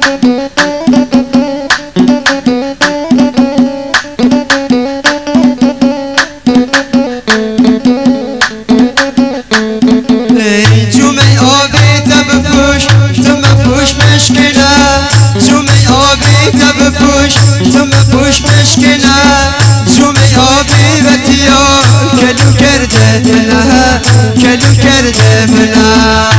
جومه آبی تب پوش تو مپوش مشکنه جومه آبی تب پوش تو مپوش مشکنه جومه آبی وطیا کلو کرده منه کلو کرده منه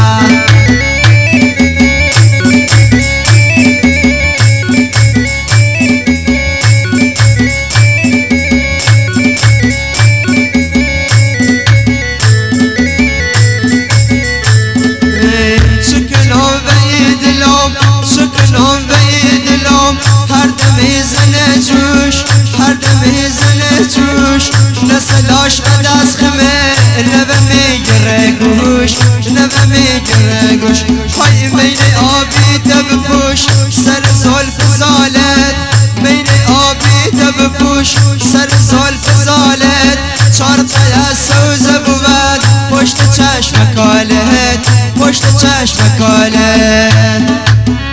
نسلاش بدست خمه نبه میگره گوش نبه میگره گوش های مین آبی تب پوش سر زلف زالت مین آبی تب پوش سر زلف زالت چارقه سوزه بود پشت چشم کالت پشت چشم کالت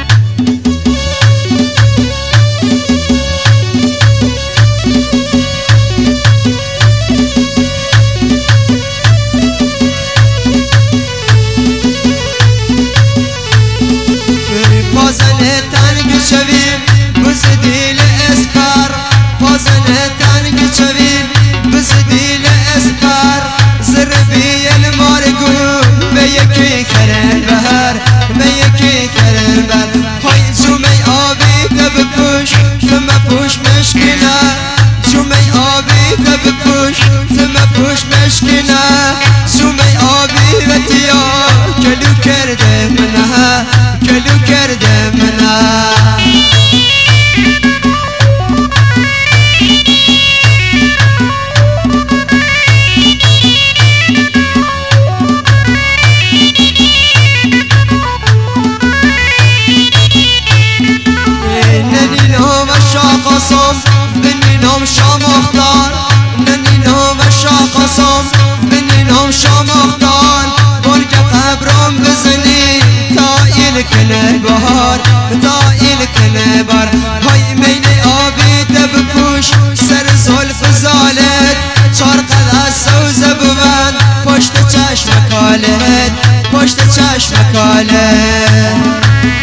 پازنه تنگ شویم بز دیل اسپر پازنه تنگ شویم بز دیل اسپر زربی المارگو به یکی کرن بهر به یکی کرن بر های جومه آبی تب پوش تم پوش مشکنه جومه آبی تب پوش تم پوش مشکنه جومه آبی وطیا کلو کرده منه کلو کرده منه ننی نام شاقصم بنی نام شامختار ننی نام شاقصم بنی نام شامختار برگ قبرم بزنی تا این کنه بهار تا این کنه بار های مین آبی تب پوش سر زلف زالت چارقه سوزه بود پشت چشم کالت پشت چشم کالت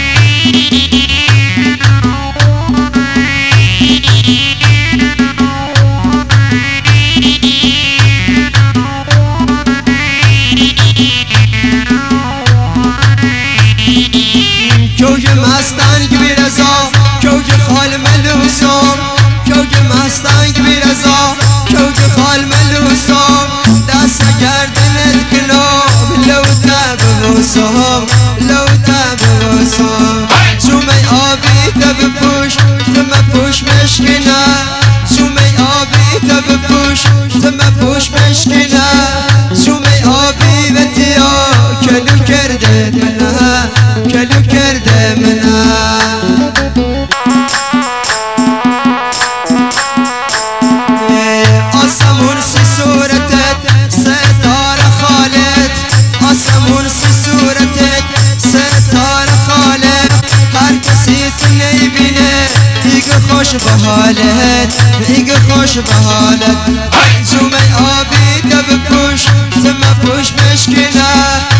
کوج مستنگ بیرزا کوج خال ملوسم کوج مستنگ بیرزا کوج خال ملوسم دست گردنت کناب لو تب بوسم لو تب بوسم جومه آبی تب پوش تم پوش مشکنه جومه آبی تب پوش تم پوش مشکنه جومه آبی وطیا کلو کرده منه کلو کرده منه آسمون سی صورتت ستار خالت آسمون سی صورتت ستار خالت هر کسی تو نیبینه دیگه خوش به حالت دیگه خوش به حالت جومه آبی تب پوش تم پوش مشکنه